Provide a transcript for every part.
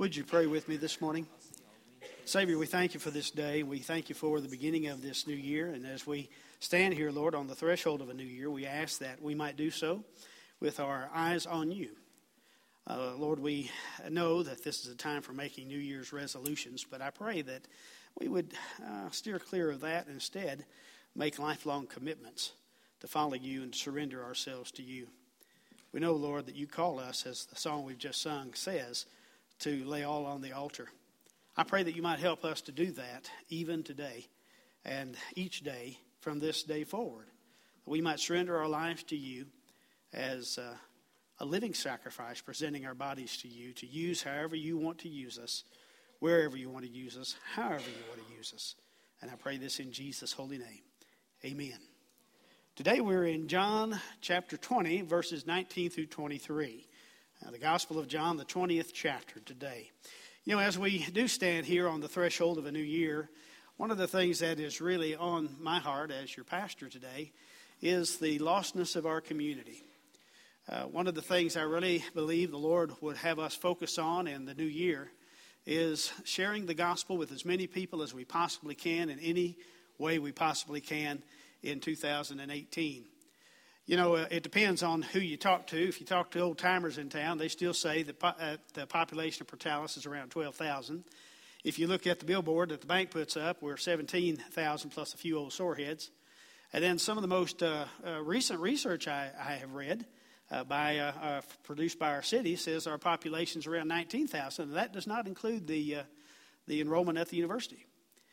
Would you pray with me this morning? Savior, we thank you for this day. We thank you for the beginning of this new year. And as we stand here, Lord, on the threshold of a new year, we ask that we might do so with our eyes on you. Lord, we know that this is a time for making New Year's resolutions, but I pray that we would steer clear of that and instead make lifelong commitments to follow you and to surrender ourselves to you. We know, Lord, that you call us, as the song we've just sung says, to lay all on the altar. I pray that you might help us to do that even today and each day from this day forward. We might surrender our lives to you as a living sacrifice, presenting our bodies to you, to use however you want to use us, wherever you want to use us, however you want to use us. And I pray this in Jesus' holy name. Amen. Today we're in John chapter 20, verses 19 through 23. The Gospel of John, the 20th chapter today. You know, as we do stand here on the threshold of a new year, one of the things that is really on my heart as your pastor today is the lostness of our community. One of the things I really believe the Lord would have us focus on in the new year is sharing the gospel with as many people as we possibly can in any way we possibly can in 2018. You know, it depends on who you talk to. If you talk to old timers in town, they still say that the population of Portales is around 12,000. If you look at the billboard that the bank puts up, we're 17,000 plus a few old soreheads. And then some of the most recent research I have read produced by our city says our population is around 19,000. And that does not include the enrollment at the university.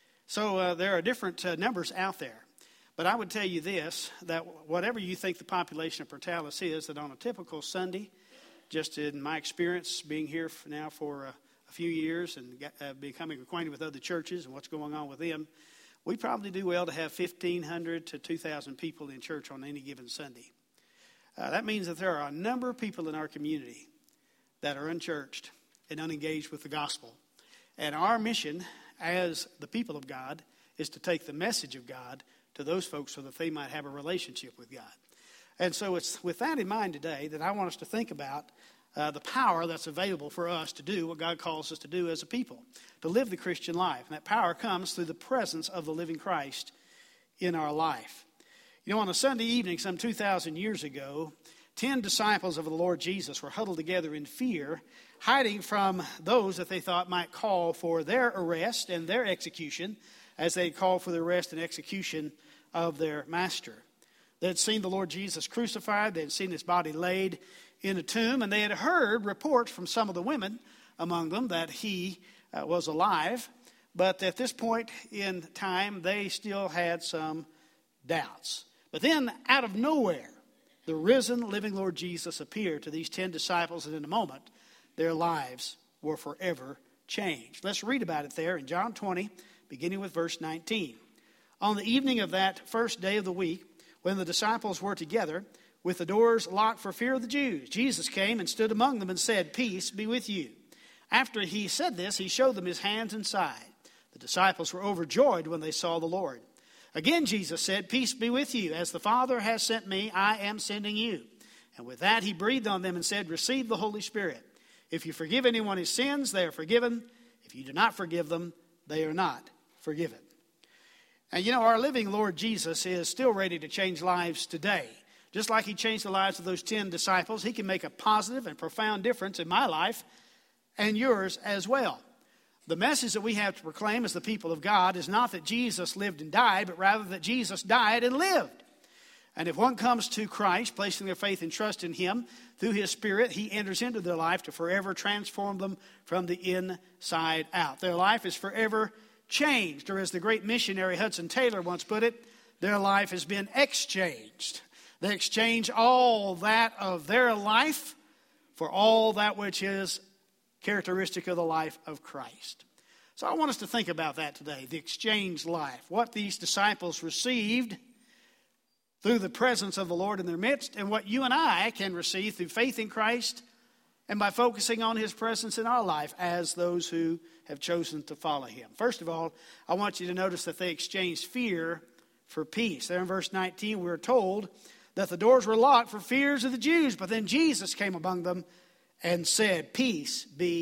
So there are different numbers out there. But I would tell you this, that whatever you think the population of Portales is, that on a typical Sunday, just in my experience being here now for a few years and becoming acquainted with other churches and what's going on with them, we probably do well to have 1,500 to 2,000 people in church on any given Sunday. That means that there are a number of people in our community that are unchurched and unengaged with the gospel. And our mission as the people of God is to take the message of God to those folks so that they might have a relationship with God. And so it's with that in mind today that I want us to think about the power that's available for us to do what God calls us to do as a people, to live the Christian life. And that power comes through the presence of the living Christ in our life. You know, on a Sunday evening some 2,000 years ago, 10 disciples of the Lord Jesus were huddled together in fear, hiding from those that they thought might call for their arrest and their execution, as they called for the arrest and execution of their master. They had seen the Lord Jesus crucified. They had seen his body laid in a tomb. And they had heard reports from some of the women among them that he was alive. But at this point in time, they still had some doubts. But then, out of nowhere, the risen, living Lord Jesus appeared to these 10 disciples. And in a moment, their lives were forever changed. Let's read about it there in John 20, beginning with verse 19. On the evening of that first day of the week, when the disciples were together, with the doors locked for fear of the Jews, Jesus came and stood among them and said, "Peace be with you." After he said this, he showed them his hands and side. The disciples were overjoyed when they saw the Lord. Again, Jesus said, "Peace be with you. As the Father has sent me, I am sending you." And with that, he breathed on them and said, "Receive the Holy Spirit. If you forgive anyone his sins, they are forgiven. If you do not forgive them, they are not forgiven." And you know, our living Lord Jesus is still ready to change lives today. Just like he changed the lives of those 10 disciples, he can make a positive and profound difference in my life and yours as well. The message that we have to proclaim as the people of God is not that Jesus lived and died, but rather that Jesus died and lived. And if one comes to Christ, placing their faith and trust in him, through his Spirit, he enters into their life to forever transform them from the inside out. Their life is forever changed, or as the great missionary Hudson Taylor once put it, their life has been exchanged. They exchange all that of their life for all that which is characteristic of the life of Christ. So I want us to think about that today, the exchanged life, what these disciples received through the presence of the Lord in their midst, and what you and I can receive through faith in Christ and by focusing on his presence in our life as those who have chosen to follow him. First of all, I want you to notice that they exchanged fear for peace. There in verse 19, we're told that the doors were locked for fears of the Jews, but then Jesus came among them and said, "Peace be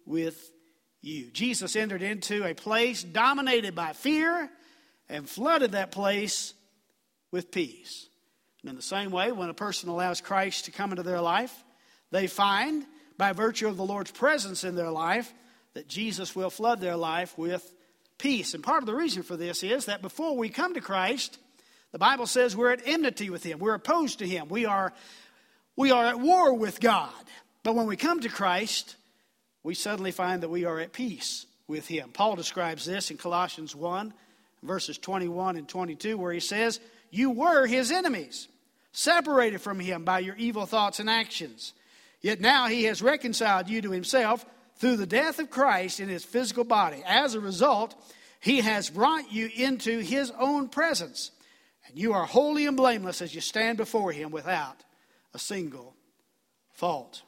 with you. Jesus entered into a place dominated by fear and flooded that place with peace. And in the same way, when a person allows Christ to come into their life, they find, by virtue of the Lord's presence in their life, that Jesus will flood their life with peace. And part of the reason for this is that before we come to Christ, the Bible says we're at enmity with Him. We're opposed to Him. We are at war with God. But when we come to Christ, we suddenly find that we are at peace with Him. Paul describes this in Colossians 1, verses 21 and 22, where he says, "You were His enemies, separated from Him by your evil thoughts and actions. Yet now He has reconciled you to Himself through the death of Christ in His physical body. As a result, He has brought you into His own presence, and you are holy and blameless as you stand before Him without a single fault."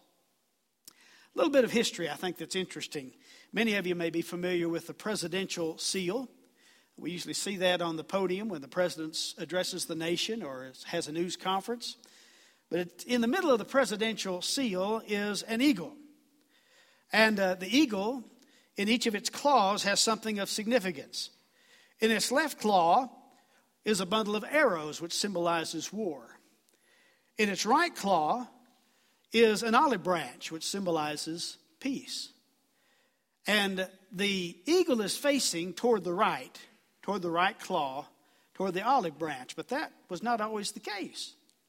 A little bit of history I think that's interesting. Many of you may be familiar with the presidential seal. We usually see that on the podium when the president addresses the nation or has a news conference. But in the middle of the presidential seal is an eagle. And the eagle, in each of its claws, has something of significance. In its left claw is a bundle of arrows, which symbolizes war. In its right claw is an olive branch, which symbolizes peace. And the eagle is facing toward the right claw, toward the olive branch. But that was not always the case.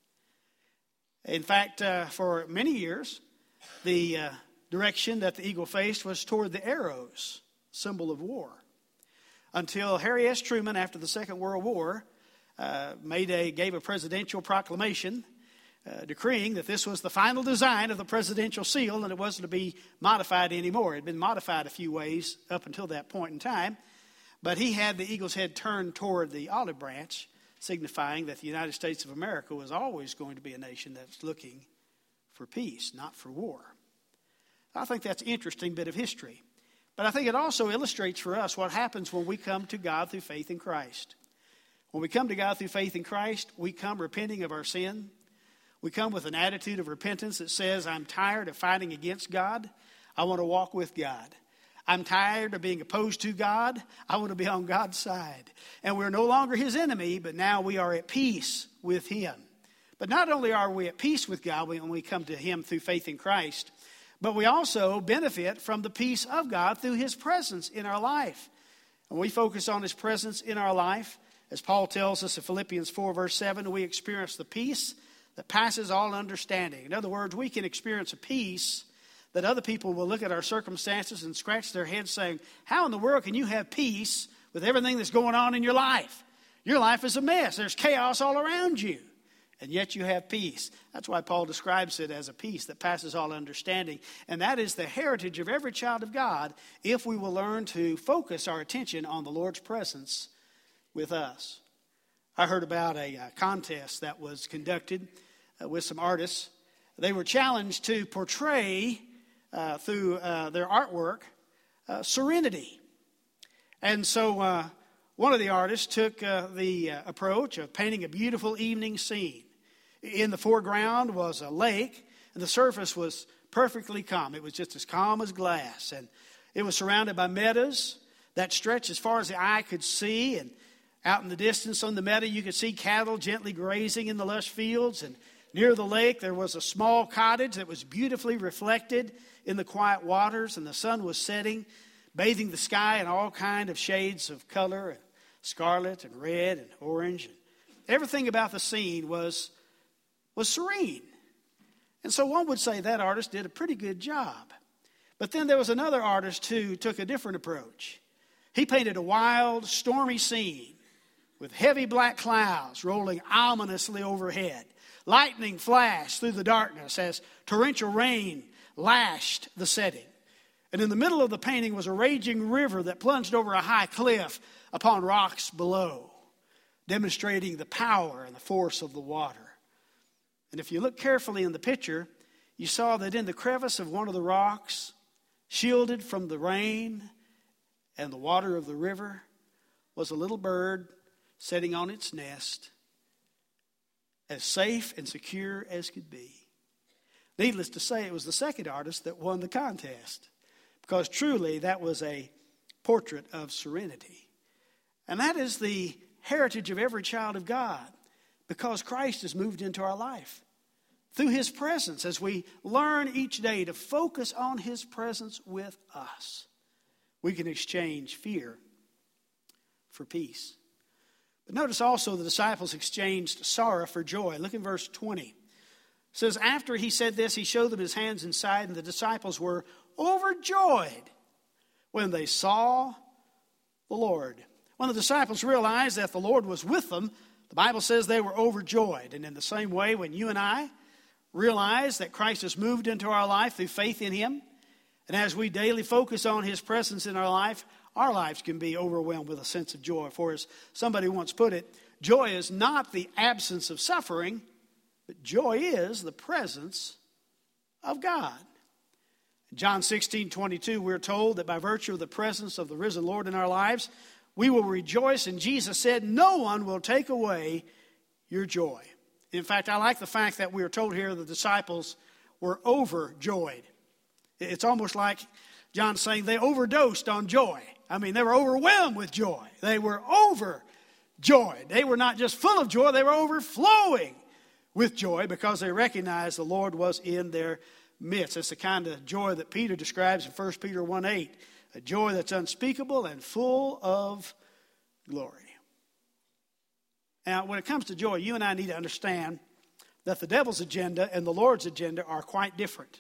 In fact, for many years, the direction that the eagle faced was toward the arrows, symbol of war. Until Harry S. Truman, after the Second World War, gave a presidential proclamation decreeing that this was the final design of the presidential seal and it wasn't to be modified anymore. It had been modified a few ways up until that point in time. But he had the eagle's head turned toward the olive branch, signifying that the United States of America was always going to be a nation that's looking for peace, not for war. I think that's an interesting bit of history. But I think it also illustrates for us what happens when we come to God through faith in Christ. When we come to God through faith in Christ, we come repenting of our sin. We come with an attitude of repentance that says, I'm tired of fighting against God. I want to walk with God. I'm tired of being opposed to God. I want to be on God's side. And we're no longer His enemy, but now we are at peace with Him. But not only are we at peace with God when we come to Him through faith in Christ, but we also benefit from the peace of God through His presence in our life. And we focus on His presence in our life. As Paul tells us in Philippians 4, verse 7, we experience the peace that passes all understanding. In other words, we can experience a peace that other people will look at our circumstances and scratch their heads saying, how in the world can you have peace with everything that's going on in your life? Your life is a mess. There's chaos all around you. And yet you have peace. That's why Paul describes it as a peace that passes all understanding. And that is the heritage of every child of God if we will learn to focus our attention on the Lord's presence with us. I heard about a contest that was conducted with some artists. They were challenged to portray through their artwork serenity. And so one of the artists took the approach of painting a beautiful evening scene. In the foreground was a lake, and the surface was perfectly calm. It was just as calm as glass. And it was surrounded by meadows that stretched as far as the eye could see. And out in the distance on the meadow, you could see cattle gently grazing in the lush fields. And near the lake, there was a small cottage that was beautifully reflected in the quiet waters. And the sun was setting, bathing the sky in all kinds of shades of color, and scarlet and red and orange. And everything about the scene was serene. And so one would say that artist did a pretty good job. But then there was another artist who took a different approach. He painted a wild, stormy scene with heavy black clouds rolling ominously overhead. Lightning flashed through the darkness as torrential rain lashed the setting. And in the middle of the painting was a raging river that plunged over a high cliff upon rocks below, demonstrating the power and the force of the water. And if you look carefully in the picture, you saw that in the crevice of one of the rocks, shielded from the rain and the water of the river, was a little bird sitting on its nest, as safe and secure as could be. Needless to say, it was the second artist that won the contest, because truly that was a portrait of serenity. And that is the heritage of every child of God, because Christ has moved into our life. Through his presence, as we learn each day to focus on his presence with us, we can exchange fear for peace. But notice also the disciples exchanged sorrow for joy. Look in verse 20. It says, after he said this, he showed them his hands and side, and the disciples were overjoyed when they saw the Lord. When the disciples realized that the Lord was with them, the Bible says they were overjoyed. And in the same way, when you and I realize that Christ has moved into our life through faith in him, and as we daily focus on his presence in our life, our lives can be overwhelmed with a sense of joy. For as somebody once put it, joy is not the absence of suffering, but joy is the presence of God. In John 16:22, we're told that by virtue of the presence of the risen Lord in our lives, we will rejoice. And Jesus said, no one will take away your joy. In fact, I like the fact that we are told here the disciples were overjoyed. It's almost like John saying they overdosed on joy. I mean, they were overwhelmed with joy. They were overjoyed. They were not just full of joy, they were overflowing with joy because they recognized the Lord was in their midst. It's the kind of joy that Peter describes in 1 Peter 1:8, a joy that's unspeakable and full of glory. Now, when it comes to joy, you and I need to understand that the devil's agenda and the Lord's agenda are quite different.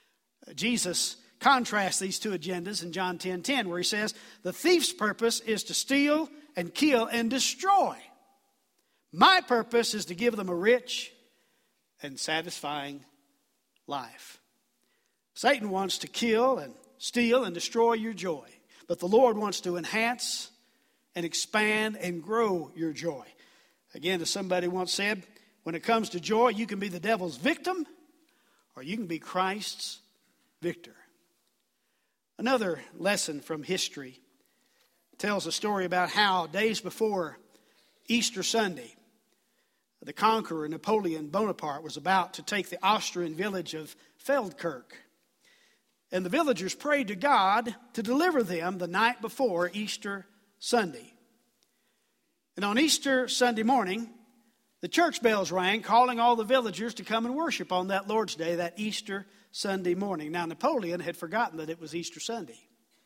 Jesus contrasts these two agendas in John 10:10, where he says, the thief's purpose is to steal and kill and destroy. My purpose is to give them a rich and satisfying life. Satan wants to kill and steal and destroy your joy, but the Lord wants to enhance and expand and grow your joy. Again, as somebody once said, when it comes to joy, you can be the devil's victim or you can be Christ's victor. Another lesson from history tells a story about how days before Easter Sunday, the conqueror Napoleon Bonaparte was about to take the Austrian village of Feldkirch. And the villagers prayed to God to deliver them the night before Easter Sunday. And on Easter Sunday morning, the church bells rang, calling all the villagers to come and worship on that Lord's Day, that Easter Sunday morning. Now, Napoleon had forgotten that it was Easter Sunday.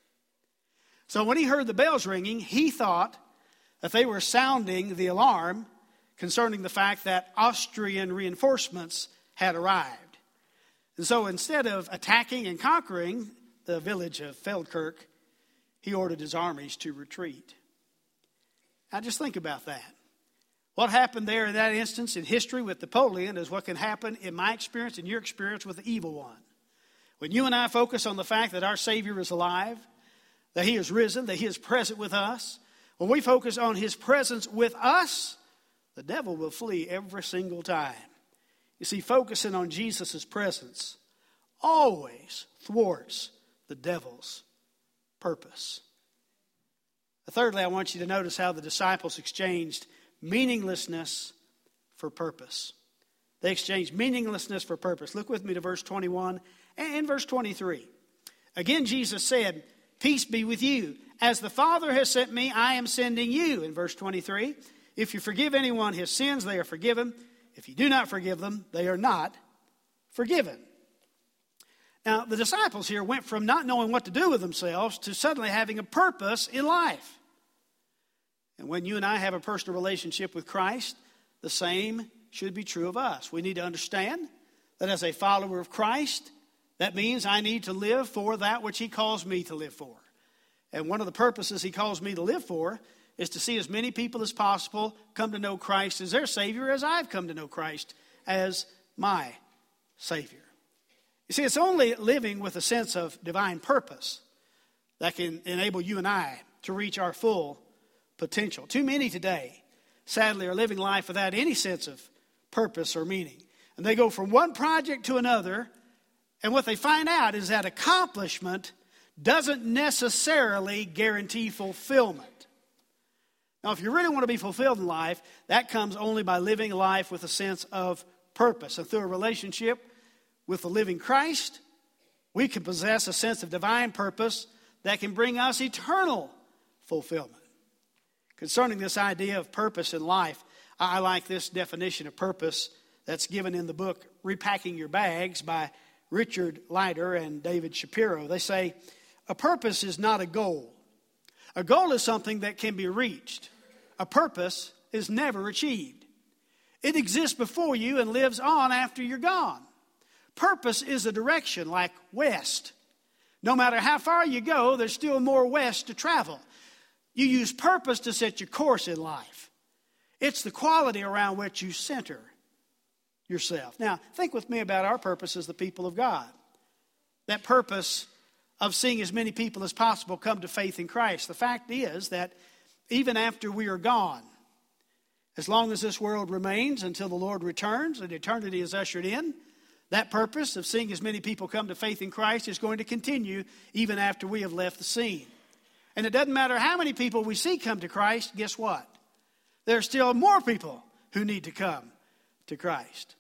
So when he heard the bells ringing, he thought that they were sounding the alarm concerning the fact that Austrian reinforcements had arrived. And so instead of attacking and conquering the village of Feldkirch, he ordered his armies to retreat. Now just think about that. What happened there in that instance in history with Napoleon is what can happen in my experience and your experience with the evil one. When you and I focus on the fact that our Savior is alive, that he is risen, that he is present with us, when we focus on his presence with us, the devil will flee every single time. You see, focusing on Jesus' presence always thwarts the devil's purpose. Thirdly, I want you to notice how the disciples exchanged meaninglessness for purpose. They exchanged meaninglessness for purpose. Look with me to verse 21 and verse 23. Again, Jesus said, peace be with you. As the Father has sent me, I am sending you. In verse 23, if you forgive anyone his sins, they are forgiven. If you do not forgive them, they are not forgiven. Now, the disciples here went from not knowing what to do with themselves to suddenly having a purpose in life. And when you and I have a personal relationship with Christ, the same should be true of us. We need to understand that as a follower of Christ, that means I need to live for that which he calls me to live for. And one of the purposes he calls me to live for is to see as many people as possible come to know Christ as their Savior as I've come to know Christ as my Savior. You see, it's only living with a sense of divine purpose that can enable you and I to reach our full potential. Too many today, sadly, are living life without any sense of purpose or meaning. And they go from one project to another, and what they find out is that accomplishment doesn't necessarily guarantee fulfillment. Now, if you really want to be fulfilled in life, that comes only by living life with a sense of purpose. And through a relationship with the living Christ, we can possess a sense of divine purpose that can bring us eternal fulfillment. Concerning this idea of purpose in life, I like this definition of purpose that's given in the book Repacking Your Bags by Richard Leiter and David Shapiro. They say, a purpose is not a goal. A goal is something that can be reached. A purpose is never achieved. It exists before you and lives on after you're gone. Purpose is a direction, like west. No matter how far you go, there's still more west to travel. You use purpose to set your course in life. It's the quality around which you center yourself. Now, think with me about our purpose as the people of God. That purpose of seeing as many people as possible come to faith in Christ. The fact is that even after we are gone, as long as this world remains until the Lord returns and eternity is ushered in, that purpose of seeing as many people come to faith in Christ is going to continue even after we have left the scene. And it doesn't matter how many people we see come to Christ, guess what? There are still more people who need to come to Christ.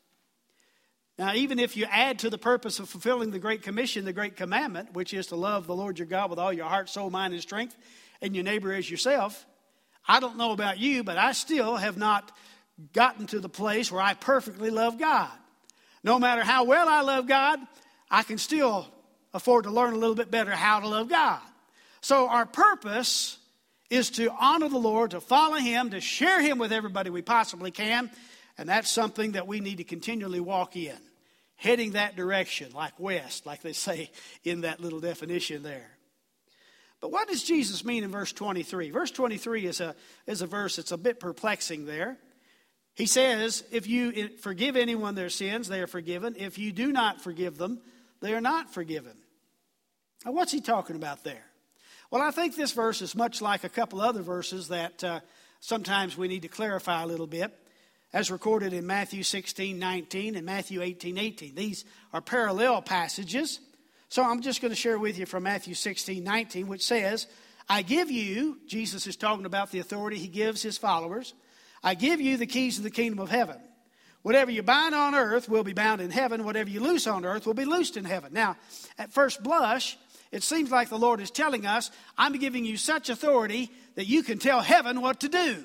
Now, even if you add to the purpose of fulfilling the Great Commission, the Great Commandment, which is to love the Lord your God with all your heart, soul, mind, and strength, and your neighbor as yourself, I don't know about you, but I still have not gotten to the place where I perfectly love God. No matter how well I love God, I can still afford to learn a little bit better how to love God. So our purpose is to honor the Lord, to follow Him, to share Him with everybody we possibly can. And that's something that we need to continually walk in, heading that direction, like west, like they say in that little definition there. But what does Jesus mean in verse 23? Verse 23 is a verse that's a bit perplexing there. He says, if you forgive anyone their sins, they are forgiven. If you do not forgive them, they are not forgiven. Now, what's he talking about there? Well, I think this verse is much like a couple other verses that sometimes we need to clarify a little bit, as recorded in Matthew 16:19 and Matthew 18:18. These are parallel passages. So I'm just going to share with you from Matthew 16:19, which says, I give you, Jesus is talking about the authority he gives his followers, I give you the keys of the kingdom of heaven. Whatever you bind on earth will be bound in heaven. Whatever you loose on earth will be loosed in heaven. Now, at first blush, it seems like the Lord is telling us, I'm giving you such authority that you can tell heaven what to do.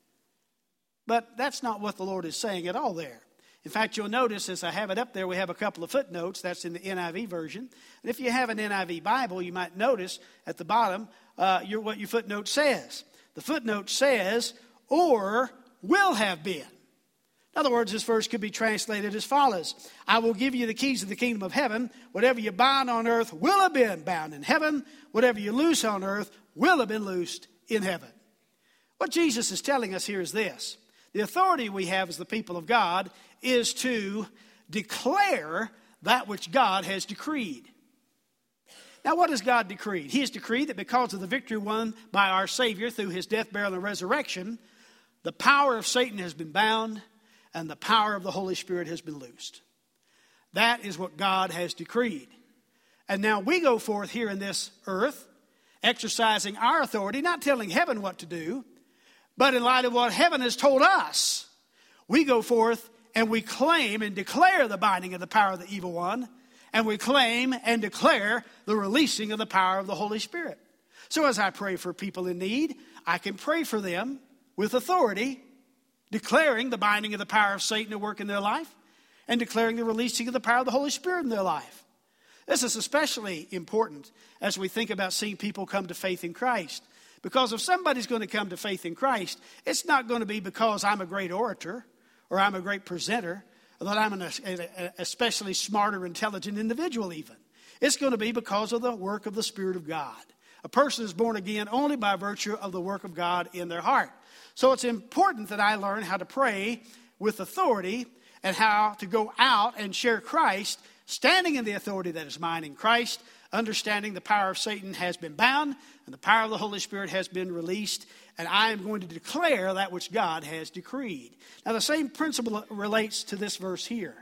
But that's not what the Lord is saying at all there. In fact, you'll notice as I have it up there, we have a couple of footnotes. That's in the NIV version. And if you have an NIV Bible, you might notice at the bottom what your footnote says. The footnote says, or will have been. In other words, this verse could be translated as follows. I will give you the keys of the kingdom of heaven. Whatever you bind on earth will have been bound in heaven. Whatever you loose on earth will have been loosed in heaven. What Jesus is telling us here is this. The authority we have as the people of God is to declare that which God has decreed. Now, what has God decreed? He has decreed that because of the victory won by our Savior through his death, burial, and resurrection, the power of Satan has been bound and the power of the Holy Spirit has been loosed. That is what God has decreed. And now we go forth here in this earth, exercising our authority, not telling heaven what to do, but in light of what heaven has told us, we go forth and we claim and declare the binding of the power of the evil one, and we claim and declare the releasing of the power of the Holy Spirit. So as I pray for people in need, I can pray for them with authority, declaring the binding of the power of Satan to work in their life, and declaring the releasing of the power of the Holy Spirit in their life. This is especially important as we think about seeing people come to faith in Christ. Because if somebody's going to come to faith in Christ, it's not going to be because I'm a great orator or I'm a great presenter or that I'm an especially smart or intelligent individual even. It's going to be because of the work of the Spirit of God. A person is born again only by virtue of the work of God in their heart. So it's important that I learn how to pray with authority and how to go out and share Christ, standing in the authority that is mine in Christ, understanding the power of Satan has been bound and the power of the Holy Spirit has been released, and I am going to declare that which God has decreed. Now, the same principle relates to this verse here.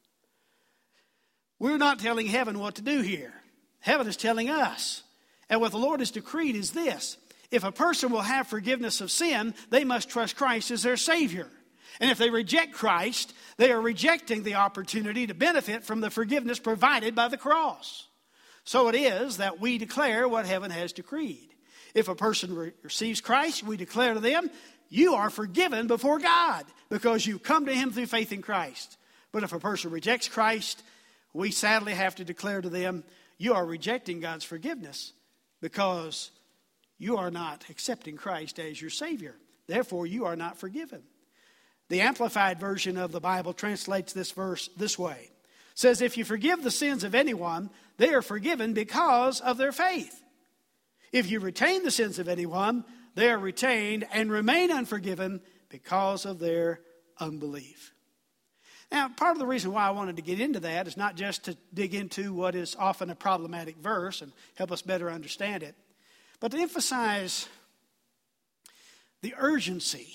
We're not telling heaven what to do here. Heaven is telling us. And what the Lord has decreed is this. If a person will have forgiveness of sin, they must trust Christ as their Savior. And if they reject Christ, they are rejecting the opportunity to benefit from the forgiveness provided by the cross. So it is that we declare what heaven has decreed. If a person receives Christ, we declare to them, you are forgiven before God because you come to him through faith in Christ. But if a person rejects Christ, we sadly have to declare to them, you are rejecting God's forgiveness because you are not accepting Christ as your Savior. Therefore, you are not forgiven. The Amplified Version of the Bible translates this verse this way. It says, if you forgive the sins of anyone, they are forgiven because of their faith. If you retain the sins of anyone, they are retained and remain unforgiven because of their unbelief. Now, part of the reason why I wanted to get into that is not just to dig into what is often a problematic verse and help us better understand it, but to emphasize the urgency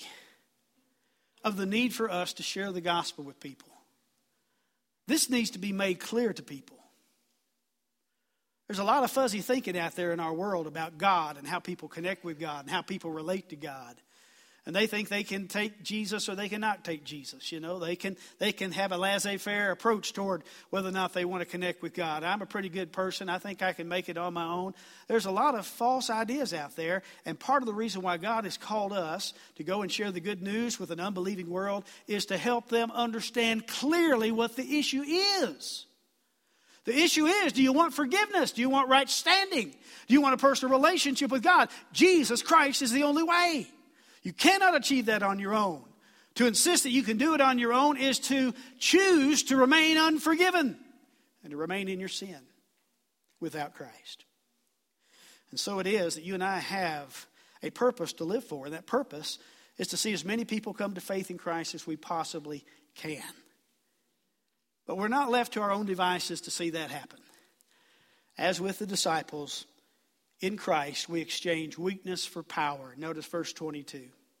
of the need for us to share the gospel with people. This needs to be made clear to people. There's a lot of fuzzy thinking out there in our world about God and how people connect with God and how people relate to God. And they think they can take Jesus or they cannot take Jesus. You know, they can have a laissez-faire approach toward whether or not they want to connect with God. I'm a pretty good person. I think I can make it on my own. There's a lot of false ideas out there. And part of the reason why God has called us to go and share the good news with an unbelieving world is to help them understand clearly what the issue is. The issue is, do you want forgiveness? Do you want right standing? Do you want a personal relationship with God? Jesus Christ is the only way. You cannot achieve that on your own. To insist that you can do it on your own is to choose to remain unforgiven and to remain in your sin without Christ. And so it is that you and I have a purpose to live for, and that purpose is to see as many people come to faith in Christ as we possibly can. But we're not left to our own devices to see that happen. As with the disciples, in Christ, we exchange weakness for power. Notice verse 22.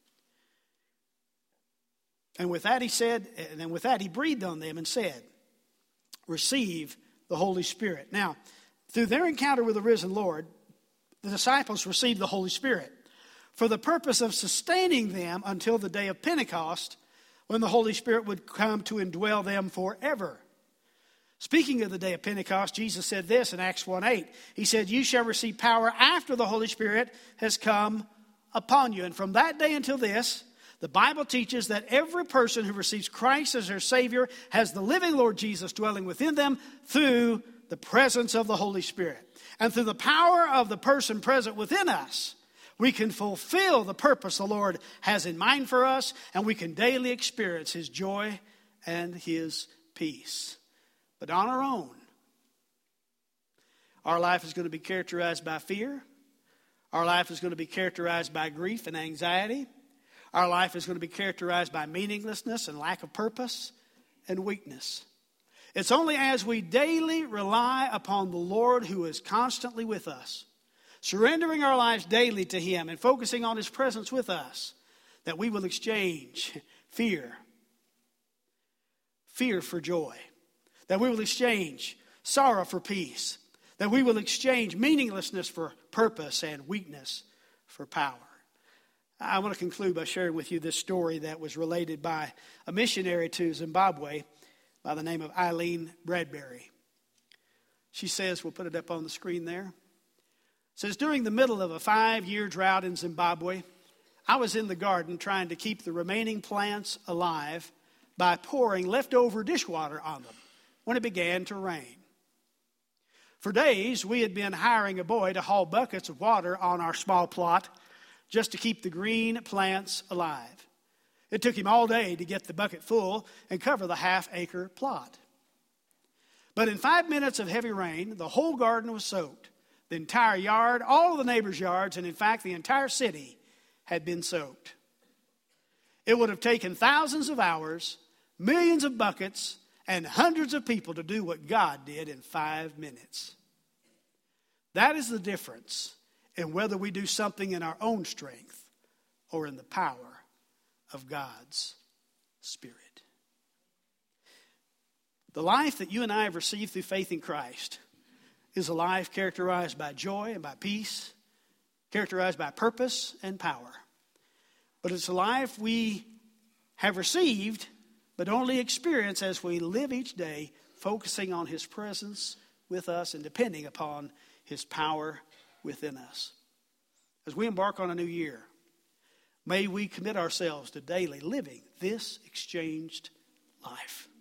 And with that he breathed on them and said, receive the Holy Spirit. Now, through their encounter with the risen Lord, the disciples received the Holy Spirit for the purpose of sustaining them until the day of Pentecost, when the Holy Spirit would come to indwell them forever. Speaking of the day of Pentecost, Jesus said this in Acts 1:8. He said, you shall receive power after the Holy Spirit has come upon you. And from that day until this, the Bible teaches that every person who receives Christ as their Savior has the living Lord Jesus dwelling within them through the presence of the Holy Spirit. And through the power of the person present within us, we can fulfill the purpose the Lord has in mind for us, and we can daily experience His joy and His peace. But on our own, our life is going to be characterized by fear. Our life is going to be characterized by grief and anxiety. Our life is going to be characterized by meaninglessness and lack of purpose and weakness. It's only as we daily rely upon the Lord who is constantly with us, surrendering our lives daily to Him and focusing on His presence with us, that we will exchange fear for joy. That we will exchange sorrow for peace. That we will exchange meaninglessness for purpose and weakness for power. I want to conclude by sharing with you this story that was related by a missionary to Zimbabwe by the name of Eileen Bradbury. She says, we'll put it up on the screen there. It says, during the middle of a 5-year drought in Zimbabwe, I was in the garden trying to keep the remaining plants alive by pouring leftover dishwater on them when it began to rain. For days, we had been hiring a boy to haul buckets of water on our small plot just to keep the green plants alive. It took him all day to get the bucket full and cover the half-acre plot. But in 5 minutes of heavy rain, the whole garden was soaked. The entire yard, all of the neighbors' yards, and in fact the entire city had been soaked. It would have taken thousands of hours, millions of buckets, and hundreds of people to do what God did in 5 minutes. That is the difference in whether we do something in our own strength or in the power of God's Spirit. The life that you and I have received through faith in Christ is a life characterized by joy and by peace, characterized by purpose and power. But it's a life we have received but only experience as we live each day focusing on His presence with us and depending upon his power within us. As we embark on a new year, may we commit ourselves to daily living this exchanged life.